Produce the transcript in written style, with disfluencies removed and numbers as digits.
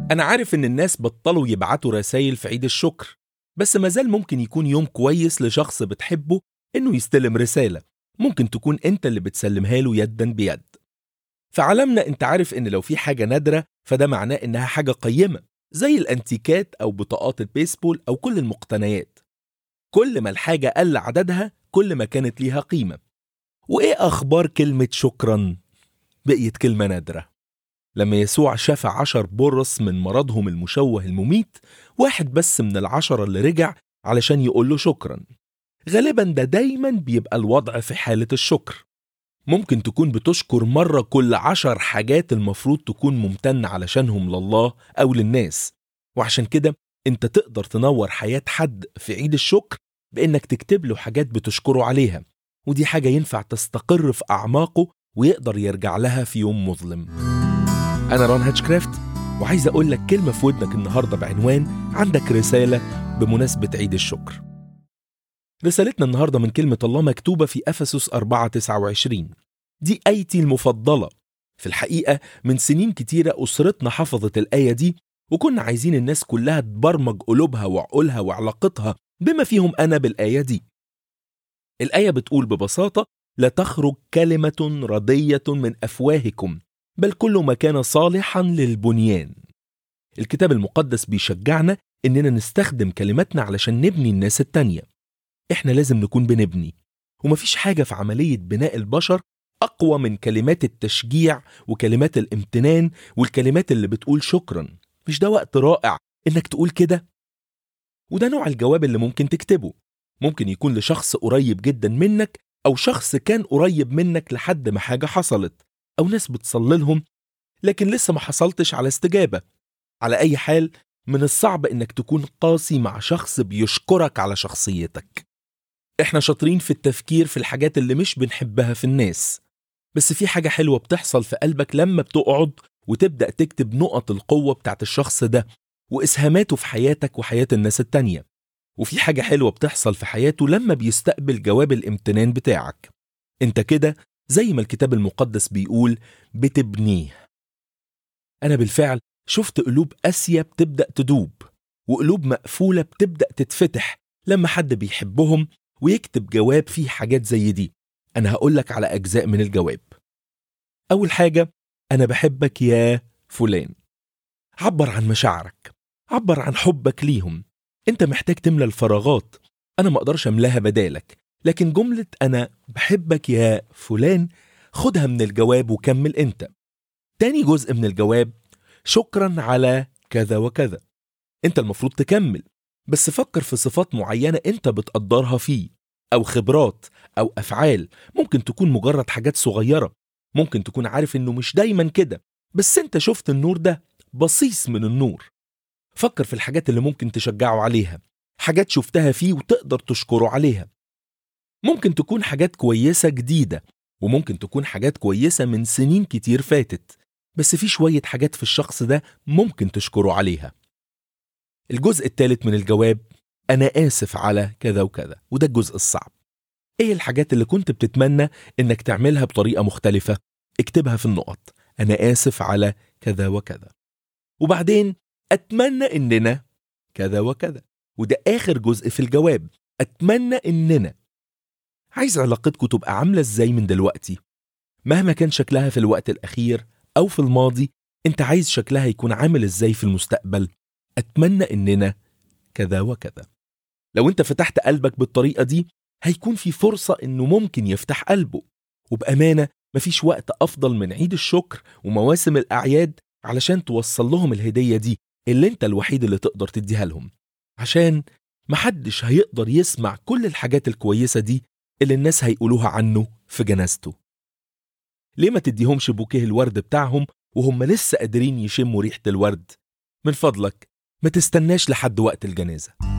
أنا عارف إن الناس بطلوا يبعتوا رسايل في عيد الشكر، بس مازال ممكن يكون يوم كويس لشخص بتحبه إنه يستلم رسالة، ممكن تكون أنت اللي بتسلمها له يداً بيد. في عالمنا أنت عارف إن لو في حاجة نادرة فده معناه إنها حاجة قيمة، زي الأنتيكات أو بطاقات البيسبول أو كل المقتنيات. كل ما الحاجة قل عددها كل ما كانت ليها قيمة. وإيه أخبار كلمة شكراً؟ بقيت كلمة نادرة. لما يسوع شفى 10 برص من مرضهم المشوه المميت، واحد بس من 10 اللي رجع علشان يقول له شكراً. غالباً ده دايماً بيبقى الوضع في حالة الشكر. ممكن تكون بتشكر مرة كل 10 حاجات المفروض تكون ممتن علشانهم لله أو للناس. وعشان كده انت تقدر تنور حياة حد في عيد الشكر بإنك تكتب له حاجات بتشكره عليها، ودي حاجة ينفع تستقر في أعماقه ويقدر يرجع لها في يوم مظلم. أنا ران هاتشكرافت، وعايز أقول لك كلمة في ودنك النهاردة بعنوان عندك رسالة بمناسبة عيد الشكر. رسالتنا النهاردة من كلمة الله مكتوبة في أفسس 4:29. دي آيتي المفضلة. في الحقيقة من سنين كتيرة أسرتنا حفظت الآية دي، وكنا عايزين الناس كلها تبرمج قلوبها وعقولها وعلاقتها بما فيهم أنا بالآية دي. الآية بتقول ببساطة: لا تخرج كلمة ردية من أفواهكم، بل كل ما كان صالحا للبنيان. الكتاب المقدس بيشجعنا إننا نستخدم كلماتنا علشان نبني الناس التانية. إحنا لازم نكون بنبني، ومفيش حاجة في عملية بناء البشر أقوى من كلمات التشجيع وكلمات الامتنان والكلمات اللي بتقول شكرا. مش ده وقت رائع إنك تقول كده؟ وده نوع الجواب اللي ممكن تكتبه. ممكن يكون لشخص قريب جدا منك، أو شخص كان قريب منك لحد ما حاجة حصلت، أو ناس بتصلي لهم لكن لسه ما حصلتش على استجابة. على أي حال، من الصعب إنك تكون قاسي مع شخص بيشكرك على شخصيتك. إحنا شاطرين في التفكير في الحاجات اللي مش بنحبها في الناس، بس في حاجة حلوة بتحصل في قلبك لما بتقعد وتبدأ تكتب نقط القوة بتاعت الشخص ده وإسهاماته في حياتك وحياة الناس التانية. وفي حاجة حلوة بتحصل في حياته لما بيستقبل جواب الامتنان بتاعك. انت كده زي ما الكتاب المقدس بيقول بتبنيه. أنا بالفعل شفت قلوب قاسية بتبدأ تدوب، وقلوب مقفولة بتبدأ تتفتح لما حد بيحبهم ويكتب جواب فيه حاجات زي دي. أنا هقولك على أجزاء من الجواب. أول حاجة: أنا بحبك يا فلان. عبر عن مشاعرك، عبر عن حبك ليهم. أنت محتاج تملى الفراغات، أنا ما أقدرش أملاها بدالك، لكن جملة أنا بحبك يا فلان خدها من الجواب وكمل أنت. تاني جزء من الجواب: شكرا على كذا وكذا. أنت المفروض تكمل، بس فكر في صفات معينة أنت بتقدرها فيه، أو خبرات أو أفعال. ممكن تكون مجرد حاجات صغيرة، ممكن تكون عارف إنه مش دايما كده، بس أنت شفت النور ده، بصيص من النور. فكر في الحاجات اللي ممكن تشجعه عليها، حاجات شفتها فيه وتقدر تشكره عليها. ممكن تكون حاجات كويسة جديدة، وممكن تكون حاجات كويسة من سنين كتير فاتت، بس في شوية حاجات في الشخص ده ممكن تشكره عليها. الجزء الثالث من الجواب: أنا آسف على كذا وكذا، وده الجزء الصعب. إيه الحاجات اللي كنت بتتمنى إنك تعملها بطريقة مختلفة؟ اكتبها في النقط: أنا آسف على كذا وكذا. وبعدين: أتمنى إننا كذا وكذا، وده آخر جزء في الجواب: أتمنى إننا. عايز علاقتكم تبقى عاملة إزاي من دلوقتي؟ مهما كان شكلها في الوقت الأخير أو في الماضي، أنت عايز شكلها يكون عامل إزاي في المستقبل؟ أتمنى إننا كذا وكذا. لو أنت فتحت قلبك بالطريقة دي، هيكون في فرصة إنه ممكن يفتح قلبه. وبأمانة مفيش وقت أفضل من عيد الشكر ومواسم الأعياد علشان توصل لهم الهدية دي اللي أنت الوحيد اللي تقدر تديها لهم، عشان محدش هيقدر يسمع كل الحاجات الكويسة دي اللي الناس هيقولوها عنه في جنازته. ليه ما تديهمش بوكيه الورد بتاعهم وهم لسه قادرين يشموا ريحة الورد؟ من فضلك ما تستناش لحد وقت الجنازة.